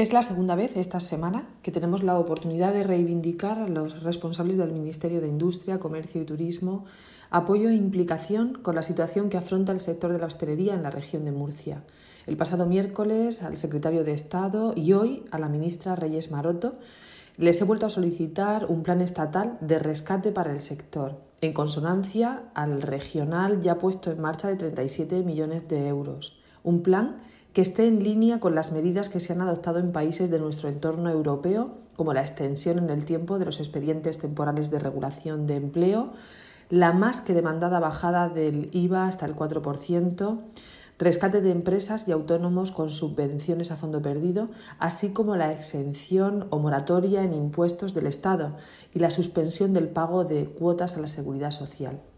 Es la segunda vez esta semana que tenemos la oportunidad de reivindicar a los responsables del Ministerio de Industria, Comercio y Turismo apoyo e implicación con la situación que afronta el sector de la hostelería en la región de Murcia. El pasado miércoles al secretario de Estado y hoy a la ministra Reyes Maroto les he vuelto a solicitar un plan estatal de rescate para el sector, en consonancia al regional ya puesto en marcha de 37 millones de euros. Un plan que esté en línea con las medidas que se han adoptado en países de nuestro entorno europeo, como la extensión en el tiempo de los expedientes temporales de regulación de empleo, la más que demandada bajada del IVA hasta el 4%, rescate de empresas y autónomos con subvenciones a fondo perdido, así como la exención o moratoria en impuestos del Estado y la suspensión del pago de cuotas a la Seguridad Social.